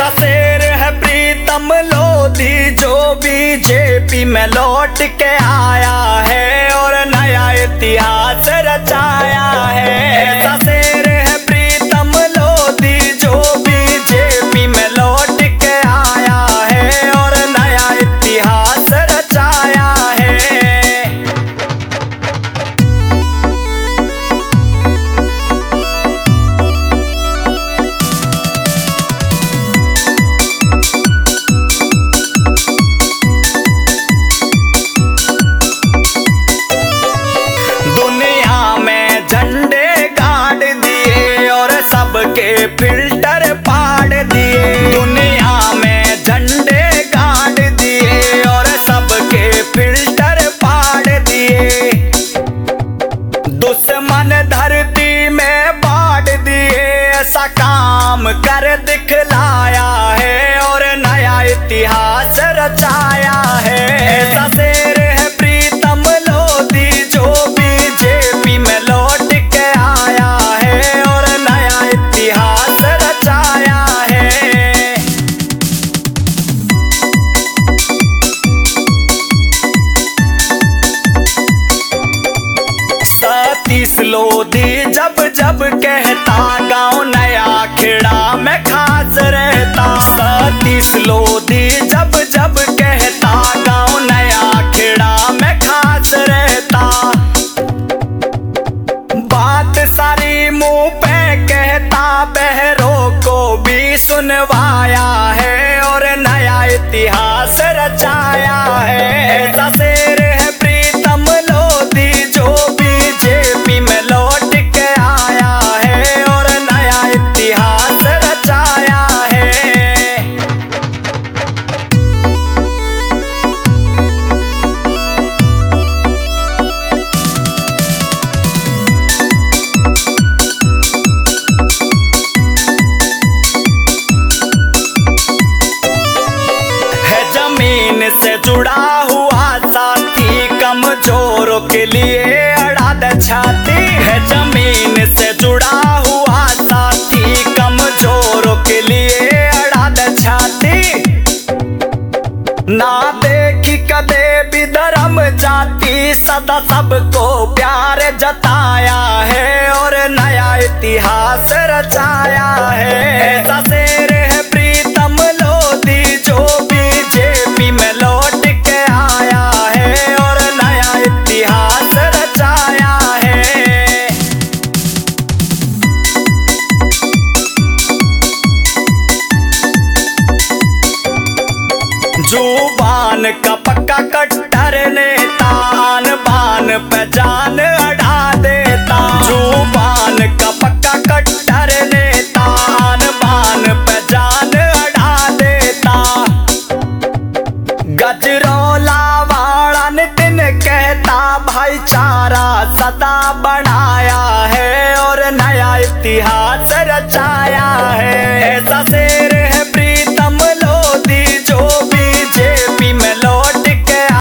ऐसा शेर है प्रीतम लोधी जो बीजेपी में लौट के आया है और नया इतिहास रचाया है। ऐसा शेर है प्रीतम लोधी जो बीजेपी में लौट के आया है और नया इतिहास रचाया है। दुनिया में झंडे गाड़ दिए और सबके फिल्टर पाड़ दिए। दुनिया में झंडे गाड़ दिए और सबके फिल्टर पाड़ दिए। दुश्मन धरती में बाढ़ दिए, ऐसा काम कर दिखलाया है और नया इतिहास रचाया है। ऐसा शेर है प्रीतम लोधी जो बीजेपी में लौट के आया है और नया इतिहास रचाया है। 37 लोधी जब जब कहता गाँव नया खेड़ा में खास रहता। 37 लोधी जब जब कहता गाँव नया खेड़ा में खास रहता। बात सारी मुंह पे कहता, बहरों को भी सुनवाया है और नया इतिहास रचाया है। ऐसा शेर है प्रीतम लोधी जो बीजेपी में लौट के आया है और नया इतिहास रचाया है। है जमीन से जुड़ा हुआ साथी, कमजोरों के लिए अड़ा दे छाती। है जमीन से जुड़ा हुआ साथी, कमजोरों के लिए अड़ा दे छाती। ना देखी कदे भी धर्म जाति, सदा सबको प्यार जताया है और नया इतिहास रचाया है। ऐसा शेर है प्रीतम लोधी जो बीजेपी में लौट के आया है और नया इतिहास रचाया है। जुबान का पक्का कट्टर नेता, आन बान पे जान अड़ा देता। जुबान का पक्का कट्टर नेता, आन बान पे जान अड़ा देता। गजरौला वाला नितिन कहता भाईचारा सदा बनाया है और नया इतिहास रचाया है। ऐसा से